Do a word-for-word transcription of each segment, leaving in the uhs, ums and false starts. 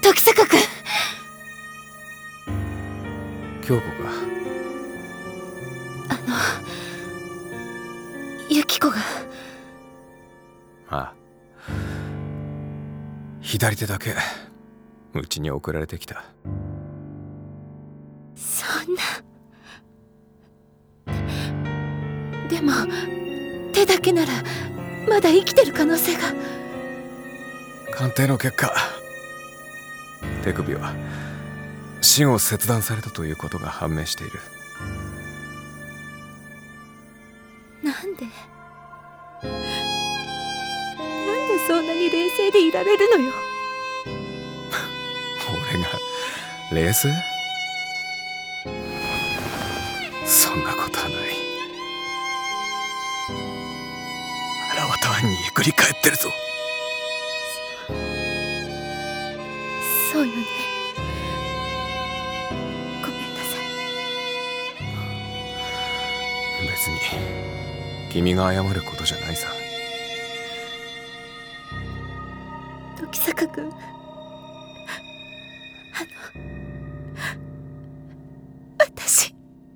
時坂君。 京子か。 あのユキコが。 ああ、左手だけうちに送られてきた。 そんな。でも手だけならまだ生きてる可能性が。 鑑定の結果、手首は芯を切断されたということが判明している。 なんでなんでそんなに冷静でいられるのよ。 俺が冷静？そんなことはない。荒綿はにくり返ってるぞ。 そうよね。ごめんなさい。 別に君が謝ることじゃないさ。 時坂君、あの私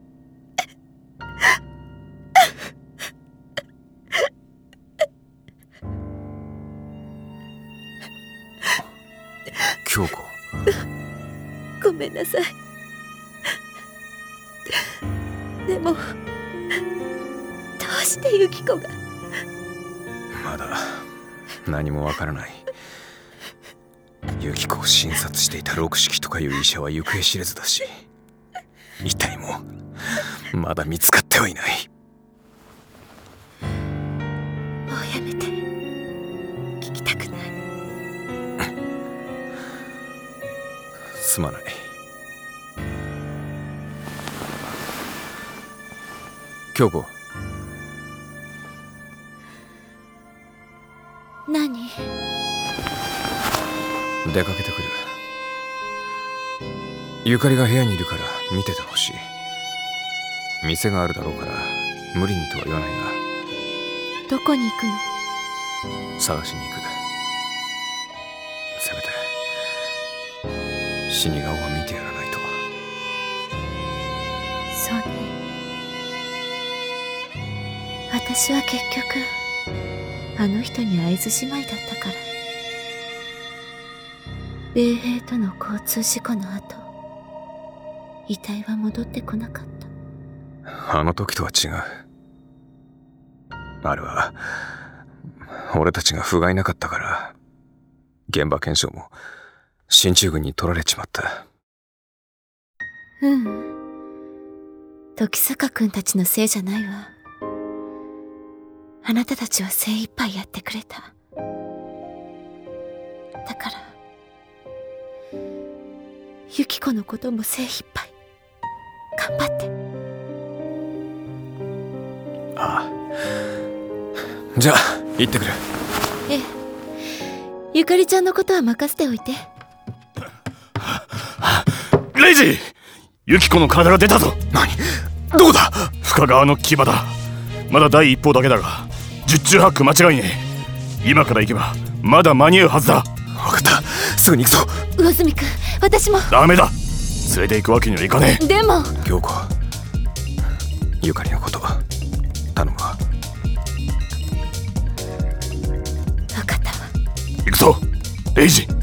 京子、 ごめんなさい。でもどうしてユキコが。 まだ何もわからない。ユキコを診察していた六式とかいう医者は行方知れずだし、遺体もまだ見つかってはいない。 もうやめて。聞きたくない。 すまない。京子。 何？ 出かけてくる。ゆかりが部屋にいるから見ててほしい。店があるだろうから無理にとは言わないが。 どこに行くの？ 探しに行く。せめて死に顔は見てやらないと。 そうね。私は結局あの人に会えずじまいだったから。米兵との交通事故の後、遺体は戻ってこなかった。 あの時とは違う。あれは俺たちが不甲斐なかったから、現場検証も進駐軍に取られちまった。 ううん。時坂君たちのせいじゃないわ。あなたたちは精一杯やってくれた。だからユキコのことも精一杯頑張って。 ああ、じゃあ行ってくる。 ええ、ゆかりちゃんのことは任せておいて。 レイジ、ユキコの体が出たぞ。 何？どこだ？ 深川の牙だ。まだ第一報だけだが十中八九間違いねえ。今から行けばまだ間に合うはずだ。 分かった、すぐに行くぞ。 魚住君、私も。 ダメだ、連れて行くわけにはいかねえ。 でも京子、ゆかりのこと頼むわ。 分かったわ。 行くぞレイジ。